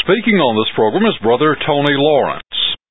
Speaking on this program is Brother Tony Lawrence.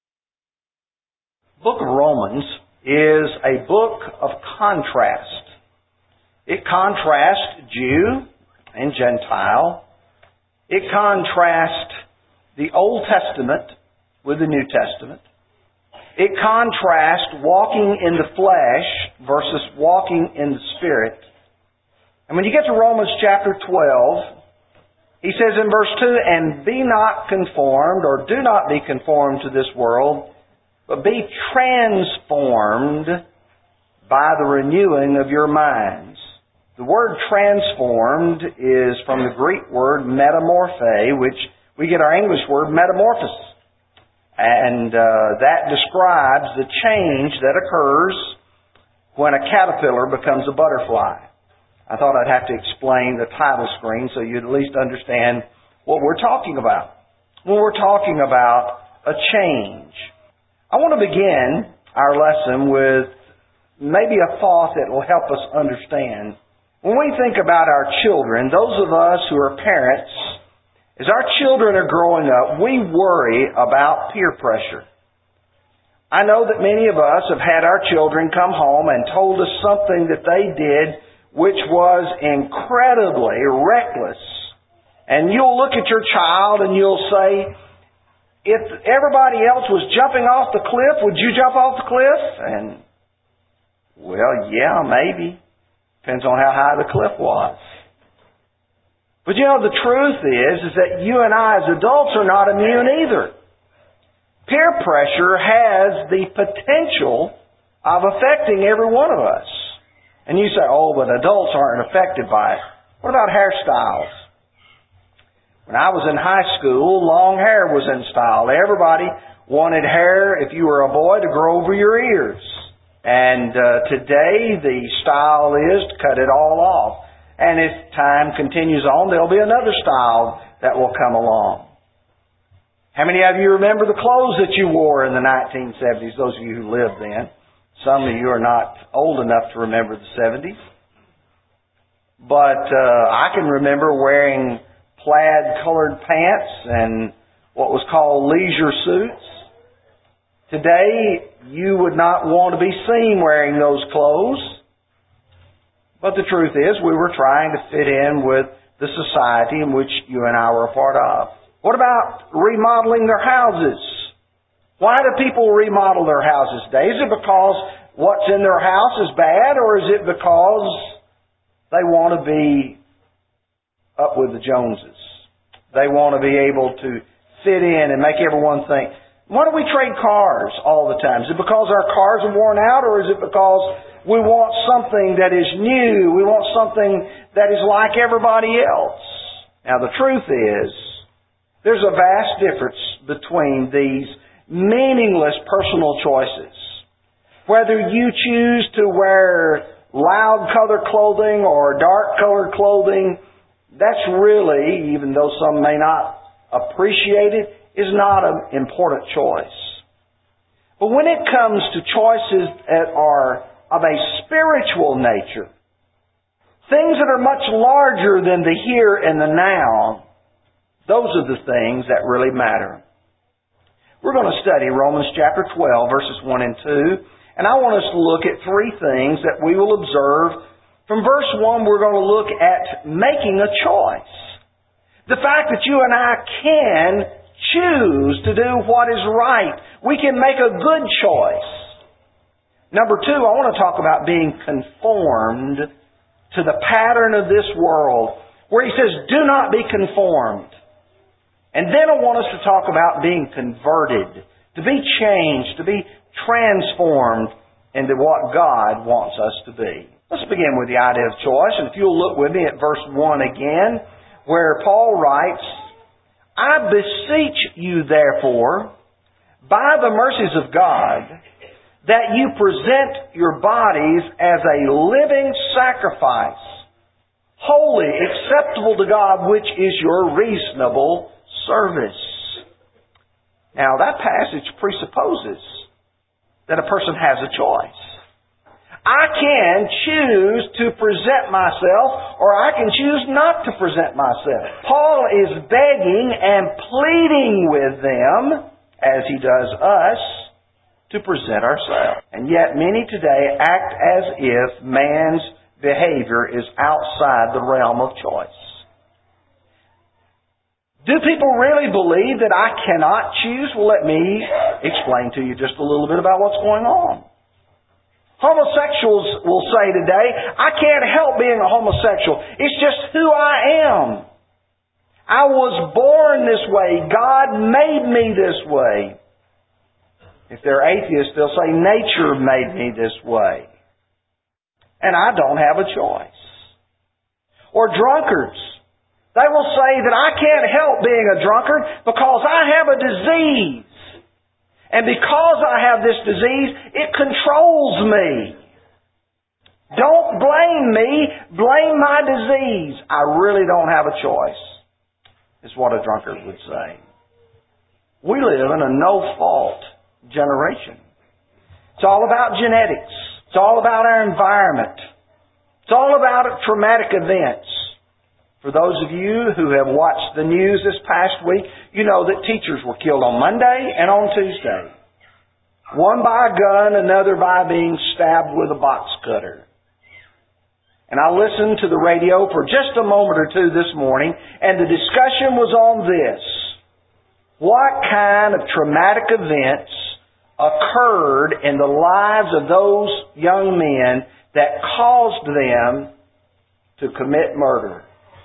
The book of Romans is a book of contrast. It contrasts Jew and Gentile. It contrasts the Old Testament with the New Testament. It contrasts walking in the flesh versus walking in the Spirit. And when you get to Romans chapter 12, he says in verse 2, "And be not conformed," or do not be conformed to this world, but be transformed by the renewing of your minds. The word transformed is from the Greek word metamorphe, which we get our English word metamorphosis. And that describes the change that occurs when a caterpillar becomes a butterfly. I thought I'd have to explain the title screen so you'd at least understand what we're talking about. When we're talking about a change. I want to begin our lesson with maybe a thought that will help us understand. When we think about our children, those of us who are parents, as our children are growing up, we worry about peer pressure. I know that many of us have had our children come home and told us something that they did which was incredibly reckless. And you'll look at your child and you'll say, if everybody else was jumping off the cliff, would you jump off the cliff? And, well, yeah, maybe. Depends on how high the cliff was. But you know, the truth is that you and I as adults are not immune either. Peer pressure has the potential of affecting every one of us. And you say, oh, but adults aren't affected by it. What about hairstyles? When I was in high school, long hair was in style. Everybody wanted hair, if you were a boy, to grow over your ears. And today, the style is to cut it all off. And if time continues on, there'll be another style that will come along. How many of you remember the clothes that you wore in the 1970s, those of you who lived then? Some of you are not old enough to remember the 70s. But I can remember wearing plaid-colored pants and what was called leisure suits. Today, you would not want to be seen wearing those clothes. But the truth is, we were trying to fit in with the society in which you and I were a part of. What about remodeling their houses? Why do people remodel their houses today? Is it because what's in their house is bad, or is it because they want to be up with the Joneses? They want to be able to fit in and make everyone think. Why do we trade cars all the time? Is it because our cars are worn out, or is it because we want something that is new? We want something that is like everybody else. Now the truth is, there's a vast difference between these meaningless personal choices. Whether you choose to wear loud colored clothing or dark colored clothing, that's really, even though some may not appreciate it, is not an important choice. But when it comes to choices that are of a spiritual nature, things that are much larger than the here and the now, those are the things that really matter. We're going to study Romans chapter 12, verses 1 and 2. And I want us to look at three things that we will observe. From verse 1, we're going to look at making a choice. The fact that you and I can choose to do what is right. We can make a good choice. Number 2, I want to talk about being conformed to the pattern of this world, where he says, do not be conformed. And then I want us to talk about being converted, to be changed, to be transformed into what God wants us to be. Let's begin with the idea of choice. And if you'll look with me at verse 1 again, where Paul writes, I beseech you therefore, by the mercies of God, that you present your bodies as a living sacrifice, holy, acceptable to God, which is your reasonable service. Now, that passage presupposes that a person has a choice. I can choose to present myself, or I can choose not to present myself. Paul is begging and pleading with them, as he does us, to present ourselves. And yet many today act as if man's behavior is outside the realm of choice. Do people really believe that I cannot choose? Well, let me explain to you just a little bit about what's going on. Homosexuals will say today, I can't help being a homosexual. It's just who I am. I was born this way. God made me this way. If they're atheists, they'll say nature made me this way. And I don't have a choice. Or drunkards. They will say that I can't help being a drunkard because I have a disease. And because I have this disease, it controls me. Don't blame me, blame my disease. I really don't have a choice, is what a drunkard would say. We live in a no-fault generation. It's all about genetics. It's all about our environment. It's all about traumatic events. For those of you who have watched the news this past week, you know that teachers were killed on Monday and on Tuesday. One by a gun, another by being stabbed with a box cutter. And I listened to the radio for just a moment or two this morning, and the discussion was on this. What kind of traumatic events occurred in the lives of those young men that caused them to commit murder?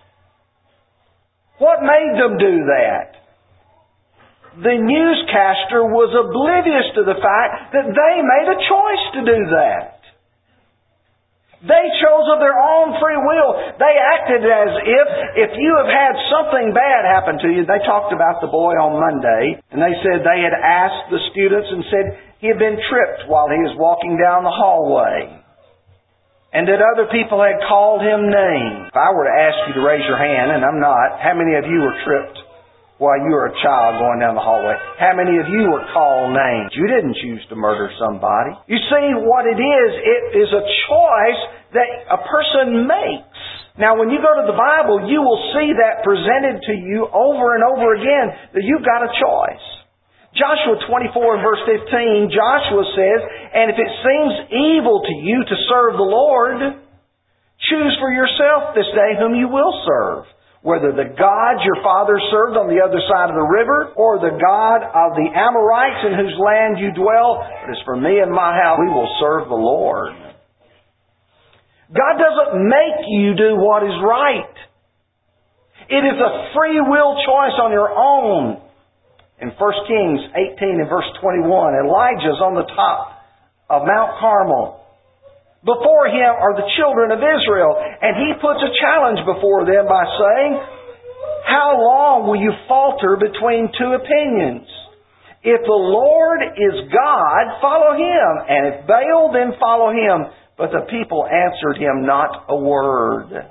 What made them do that? The newscaster was oblivious to the fact that they made a choice to do that. They chose of their own free will. They acted as if you have had something bad happen to you. They talked about the boy on Monday, and they said they had asked the students and said he had been tripped while he was walking down the hallway. And that other people had called him names. If I were to ask you to raise your hand, and I'm not, how many of you were tripped while you were a child going down the hallway? How many of you were called names? You didn't choose to murder somebody. You see, what it is a choice that a person makes. Now, when you go to the Bible, you will see that presented to you over and over again, that you've got a choice. Joshua 24 and verse 15, Joshua says, and if it seems evil to you to serve the Lord, choose for yourself this day whom you will serve, whether the gods your fathers served on the other side of the river, or the God of the Amorites in whose land you dwell. But as for me and my house, we will serve the Lord. God doesn't make you do what is right. It is a free will choice on your own. In 1 Kings 18 and verse 21, Elijah's on the top of Mount Carmel. Before him are the children of Israel, and he puts a challenge before them by saying, how long will you falter between two opinions? If the Lord is God, follow Him, and if Baal, then follow him. But the people answered him not a word.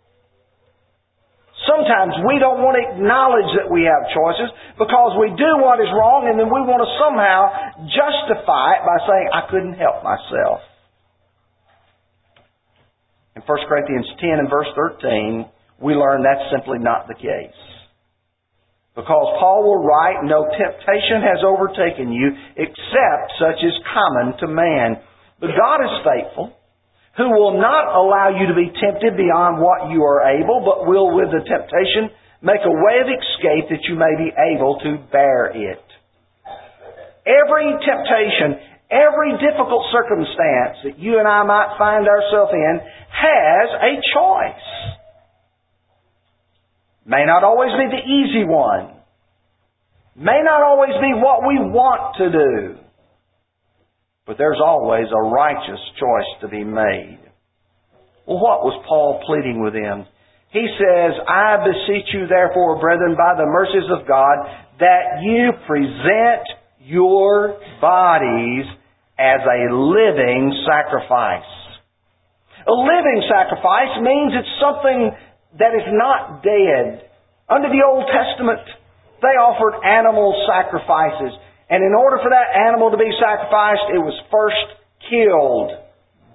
Sometimes we don't want to acknowledge that we have choices because we do what is wrong, and then we want to somehow justify it by saying, I couldn't help myself. In 1 Corinthians 10 and verse 13, we learn that's simply not the case. Because Paul will write, no temptation has overtaken you except such is common to man. But God is faithful, who will not allow you to be tempted beyond what you are able, but will with the temptation make a way of escape that you may be able to bear it. Every temptation, every difficult circumstance that you and I might find ourselves in has a choice. May not always be the easy one. May not always be what we want to do. But there's always a righteous choice to be made. Well, what was Paul pleading with them? He says, I beseech you therefore, brethren, by the mercies of God, that you present your bodies as a living sacrifice. A living sacrifice means it's something that is not dead. Under the Old Testament, they offered animal sacrifices. And in order for that animal to be sacrificed, it was first killed,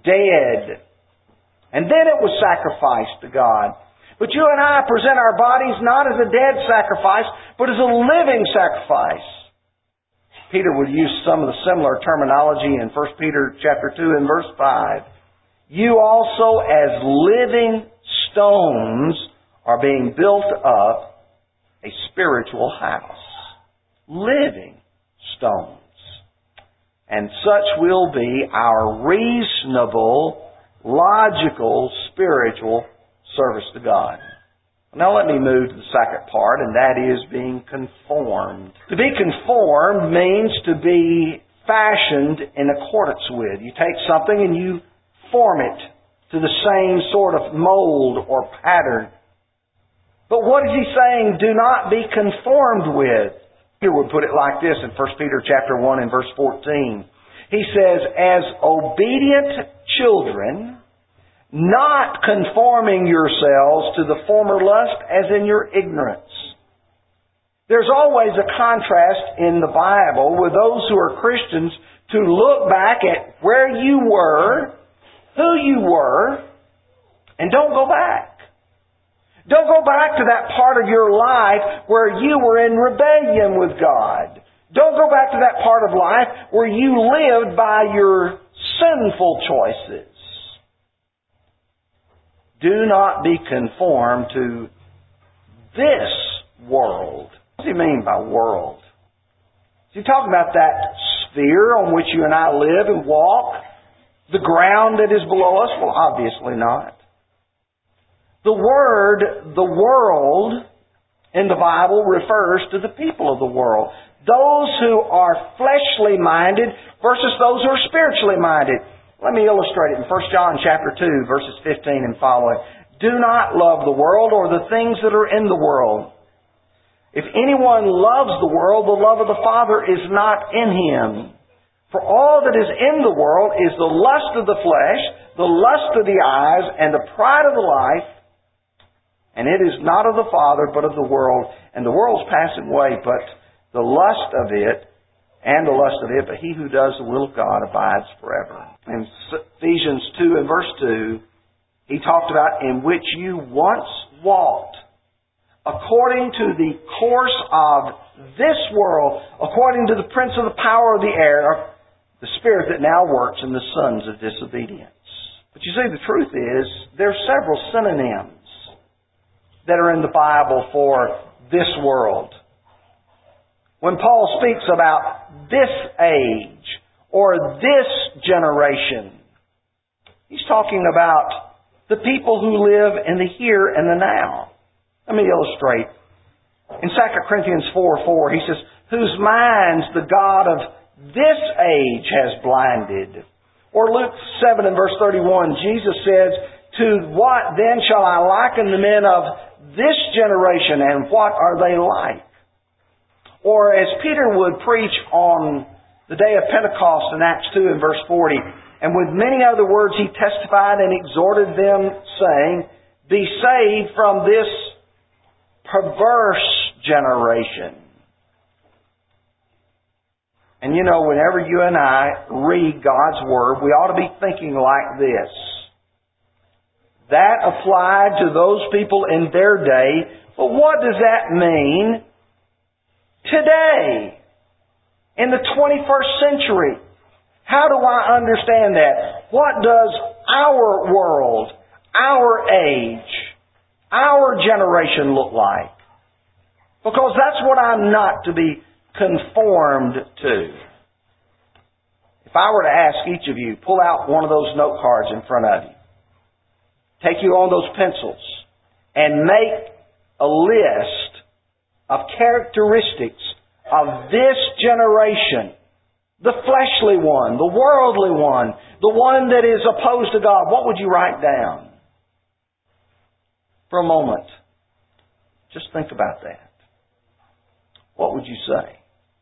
dead. And then it was sacrificed to God. But you and I present our bodies not as a dead sacrifice, but as a living sacrifice. Peter would use some of the similar terminology in 1 Peter chapter 2 and verse 5. You also as living stones are being built up a spiritual house. Living stones. And such will be our reasonable, logical, spiritual service to God. Now let me move to the second part, and that is being conformed. To be conformed means to be fashioned in accordance with. You take something and you form it to the same sort of mold or pattern. But what is he saying? Do not be conformed with. Peter would put it like this in 1 Peter chapter 1 and verse 14. He says, as obedient children, not conforming yourselves to the former lust as in your ignorance. There's always a contrast in the Bible with those who are Christians to look back at where you were, who you were, and don't go back. Don't go back to that part of your life where you were in rebellion with God. Don't go back to that part of life where you lived by your sinful choices. Do not be conformed to this world. What does he mean by world? Is he talking about that sphere on which you and I live and walk? The ground that is below us? Well, obviously not. The word, the world, in the Bible refers to the people of the world. Those who are fleshly minded versus those who are spiritually minded. Let me illustrate it in 1 John chapter 2, verses 15 and following. Do not love the world or the things that are in the world. If anyone loves the world, the love of the Father is not in him. For all that is in the world is the lust of the flesh, the lust of the eyes, and the pride of the life. And it is not of the Father, but of the world. And the world's passing away, but the lust of it, and the lust of it, but he who does the will of God abides forever. In Ephesians 2 and verse 2, he talked about in which you once walked, according to the course of this world, according to the prince of the power of the air, the spirit that now works in the sons of disobedience. But you see, the truth is, there are several synonyms that are in the Bible for this world. When Paul speaks about this age or this generation, he's talking about the people who live in the here and the now. Let me illustrate. In 2 Corinthians 4:4, he says, whose minds the God of this age has blinded. Or Luke 7 and verse 31, Jesus says, to what then shall I liken the men of this generation, and what are they like? Or as Peter would preach on the day of Pentecost in Acts 2 and verse 40, and with many other words he testified and exhorted them, saying, be saved from this perverse generation. And you know, whenever you and I read God's Word, we ought to be thinking like this. That applied to those people in their day, but what does that mean today, in the 21st century? How do I understand that? What does our world, our age, our generation look like? Because that's what I'm not to be conformed to. If I were to ask each of you, pull out one of those note cards in front of you, take you on those pencils, and make a list of characteristics of this generation, the fleshly one, the worldly one, the one that is opposed to God, what would you write down? For a moment, just think about that. What would you say?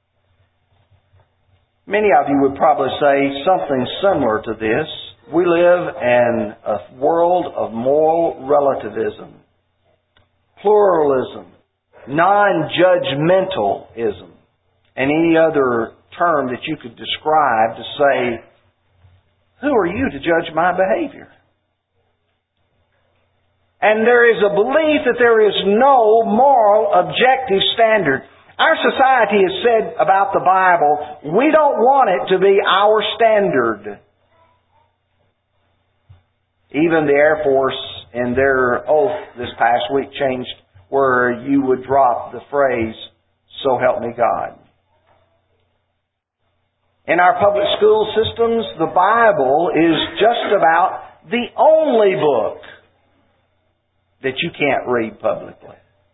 Many of you would probably say something similar to this. We live in a world of moral relativism, pluralism, non-judgmentalism, and any other term that you could describe to say who are you to judge my behavior? And there is a belief that there is no moral objective standard. Our society has said about the Bible, we don't want it to be our standard. Even the Air Force in their oath this past week changed where you would drop the phrase, "So help me God." In our public school systems, the Bible is just about the only book that you can't read publicly.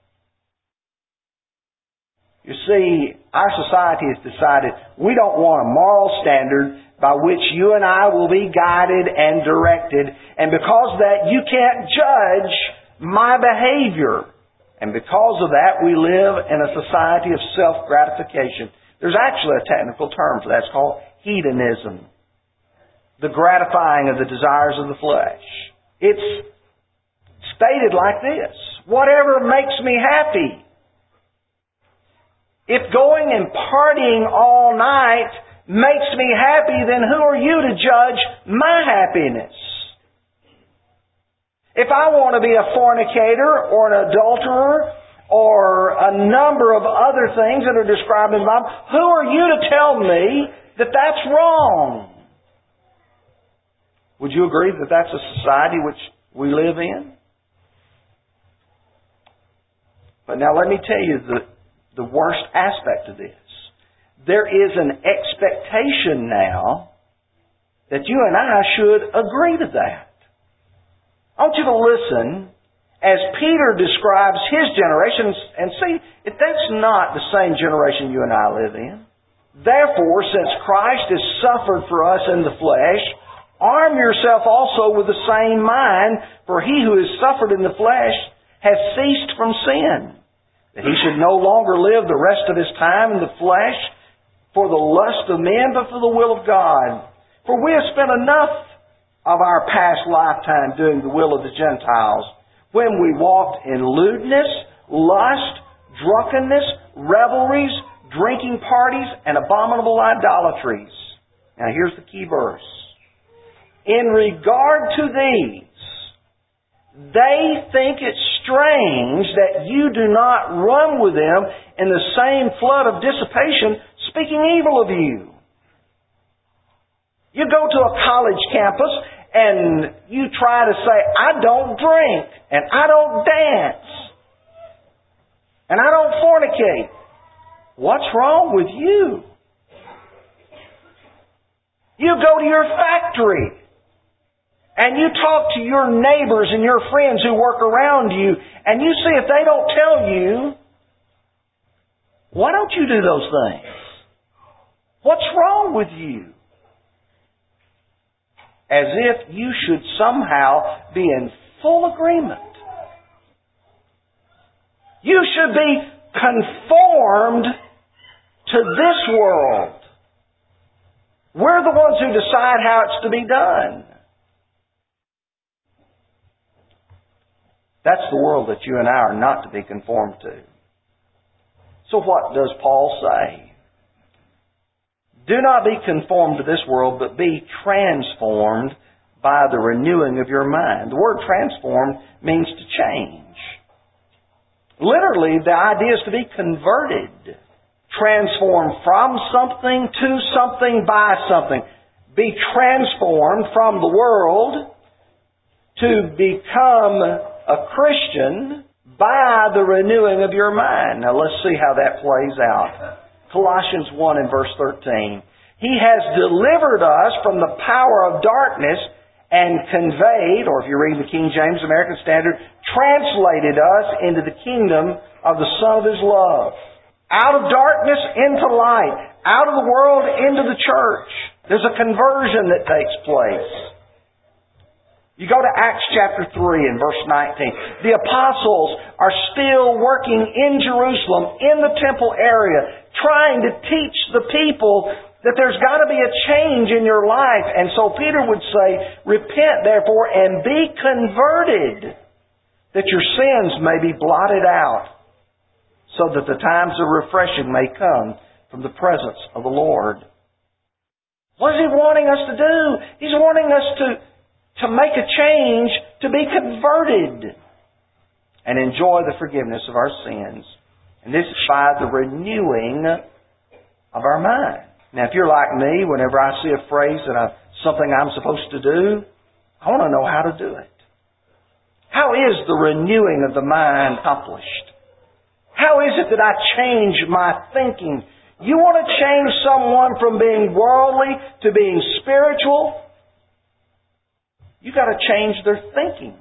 You see, our society has decided we don't want a moral standard by which you and I will be guided and directed. And because of that, you can't judge my behavior. And because of that, we live in a society of self-gratification. There's actually a technical term for that. It's called hedonism. The gratifying of the desires of the flesh. It's stated like this: whatever makes me happy. If going and partying all night makes me happy, then who are you to judge my happiness? If I want to be a fornicator or an adulterer or a number of other things that are described in the Bible, who are you to tell me that that's wrong? Would you agree that that's a society which we live in? But now let me tell you the worst aspect of this. There is an expectation now that you and I should agree to that. I want you to listen as Peter describes his generation and see if that's not the same generation you and I live in. Therefore, since Christ has suffered for us in the flesh, arm yourself also with the same mind, for he who has suffered in the flesh has ceased from sin, that he should no longer live the rest of his time in the flesh for the lust of men, but for the will of God. For we have spent enough of our past lifetime doing the will of the Gentiles, when we walked in lewdness, lust, drunkenness, revelries, drinking parties, and abominable idolatries. Now here's the key verse. In regard to these, they think it strange that you do not run with them in the same flood of dissipation, speaking evil of you. You go to a college campus and you try to say, I don't drink, and I don't dance, and I don't fornicate. What's wrong with you? You go to your factory and you talk to your neighbors and your friends who work around you, and you see if they don't tell you, why don't you do those things? What's wrong with you? As if you should somehow be in full agreement. You should be conformed to this world. We're the ones who decide how it's to be done. That's the world that you and I are not to be conformed to. So what does Paul say? Do not be conformed to this world, but be transformed by the renewing of your mind. The word transformed means to change. Literally, the idea is to be converted. Transformed from something to something by something. Be transformed from the world to become a Christian by the renewing of your mind. Now let's see how that plays out. Colossians 1 and verse 13. He has delivered us from the power of darkness and conveyed, or if you read the King James American Standard, translated us into the kingdom of the Son of His love. Out of darkness into light. Out of the world into the church. There's a conversion that takes place. You go to Acts chapter 3 and verse 19. The apostles are still working in Jerusalem, in the temple area, trying to teach the people that there's got to be a change in your life. And so Peter would say, repent therefore and be converted, that your sins may be blotted out, so that the times of refreshing may come from the presence of the Lord. What is He wanting us to do? He's wanting us to make a change, to be converted, and enjoy the forgiveness of our sins. And this is by the renewing of our mind. Now, if you're like me, whenever I see a phrase that something I'm supposed to do, I want to know how to do it. How is the renewing of the mind accomplished? How is it that I change my thinking? You want to change someone from being worldly to being spiritual? You've got to change their thinking.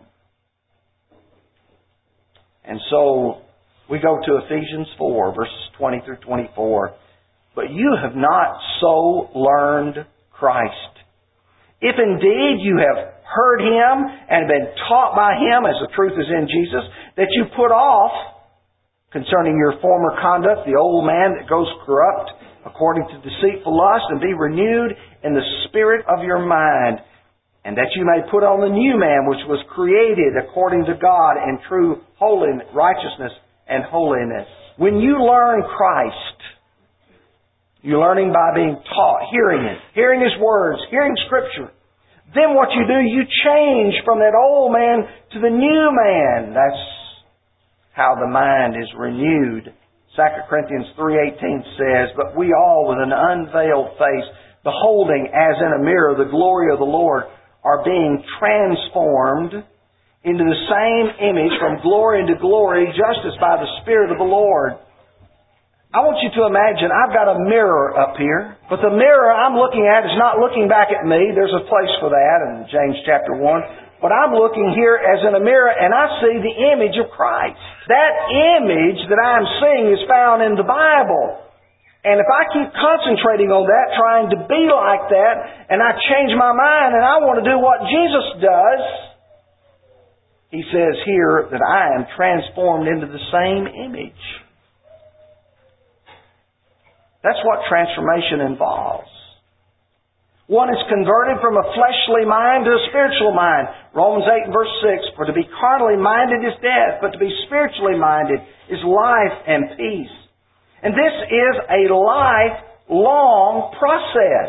And so we go to Ephesians 4, verses 20 through 24. But you have not so learned Christ. If indeed you have heard Him and been taught by Him, as the truth is in Jesus, that you put off, concerning your former conduct, the old man that goes corrupt according to deceitful lust, and be renewed in the spirit of your mind, and that you may put on the new man, which was created according to God in true holiness, righteousness and holiness. When you learn Christ, you're learning by being taught, hearing it, hearing His words, hearing Scripture. Then what you do, you change from that old man to the new man. That's how the mind is renewed. 2 Corinthians 3:18 says, But we all with an unveiled face, beholding as in a mirror the glory of the Lord, are being transformed into the same image from glory into glory, just as by the Spirit of the Lord. I want you to imagine, I've got a mirror up here, but the mirror I'm looking at is not looking back at me. There's a place for that in James chapter 1. But I'm looking here as in a mirror, and I see the image of Christ. That image that I'm seeing is found in the Bible. And if I keep concentrating on that, trying to be like that, and I change my mind and I want to do what Jesus does, He says here that I am transformed into the same image. That's what transformation involves. One is converted from a fleshly mind to a spiritual mind. Romans 8 verse 6, For to be carnally minded is death, but to be spiritually minded is life and peace. And this is a lifelong process.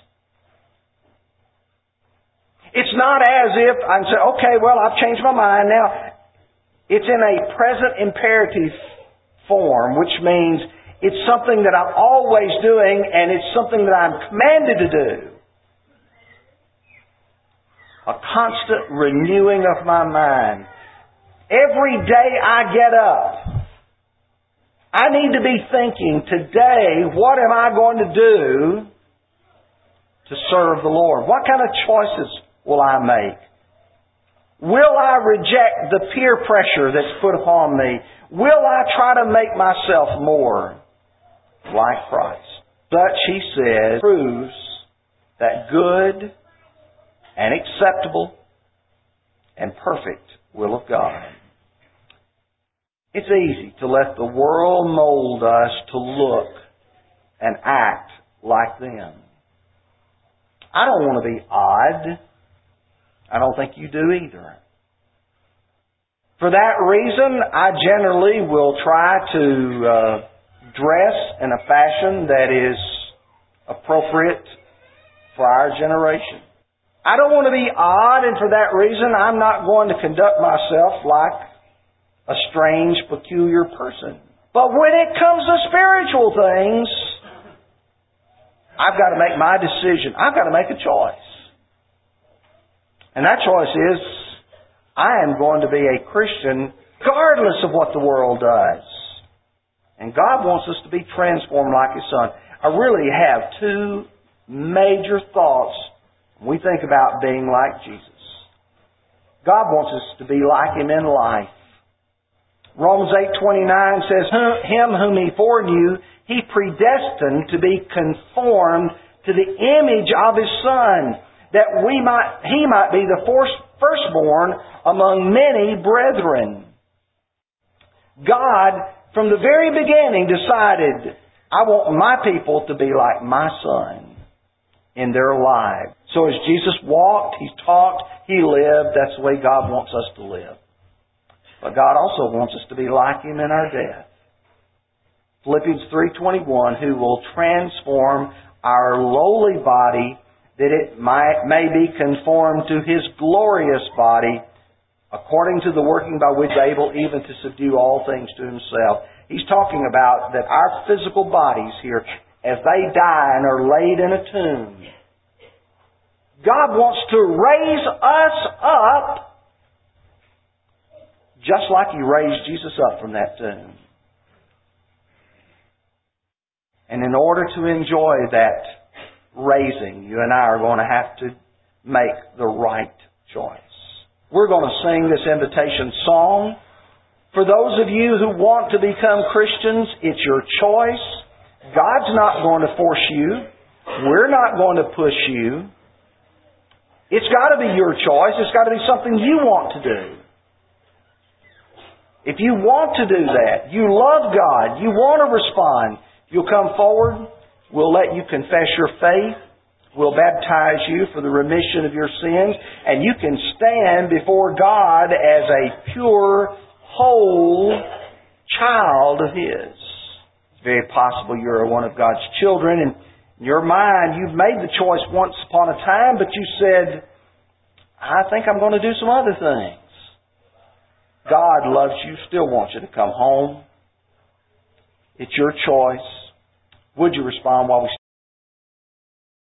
It's not as if I say, okay, well, I've changed my mind now. It's in a present imperative form, which means it's something that I'm always doing, and it's something that I'm commanded to do. A constant renewing of my mind. Every day I get up, I need to be thinking, today, what am I going to do to serve the Lord? What kind of choices will I make? Will I reject the peer pressure that's put upon me? Will I try to make myself more like Christ? Such, he says, proves that good and acceptable and perfect will of God. It's easy to let the world mold us to look and act like them. I don't want to be odd. I don't think you do either. For that reason, I generally will try to dress in a fashion that is appropriate for our generation. I don't want to be odd, and for that reason, I'm not going to conduct myself like a strange, peculiar person. But when it comes to spiritual things, I've got to make my decision. I've got to make a choice. And that choice is, I am going to be a Christian regardless of what the world does. And God wants us to be transformed like His Son. I really have two major thoughts when we think about being like Jesus. God wants us to be like Him in life. Romans 8:29 says, Him whom He foreknew, He predestined to be conformed to the image of His Son, that He might be the firstborn among many brethren. God, from the very beginning, decided, I want my people to be like my Son in their lives. So as Jesus walked, He talked, He lived, that's the way God wants us to live. But God also wants us to be like Him in our death. Philippians 3:21, who will transform our lowly body, that it may be conformed to His glorious body, according to the working by which able even to subdue all things to Himself. He's talking about that our physical bodies here, as they die and are laid in a tomb, God wants to raise us up just like He raised Jesus up from that tomb. And in order to enjoy that raising, you and I are going to have to make the right choice. We're going to sing this invitation song. For those of you who want to become Christians, it's your choice. God's not going to force you. We're not going to push you. It's got to be your choice. It's got to be something you want to do. If you want to do that, you love God, you want to respond, you'll come forward. We'll let you confess your faith. We'll baptize you for the remission of your sins. And you can stand before God as a pure, whole child of His. It's very possible you're one of God's children, and in your mind you've made the choice once upon a time, but you said, I think I'm going to do some other things. God loves you, still wants you to come home. It's your choice. Would you respond while we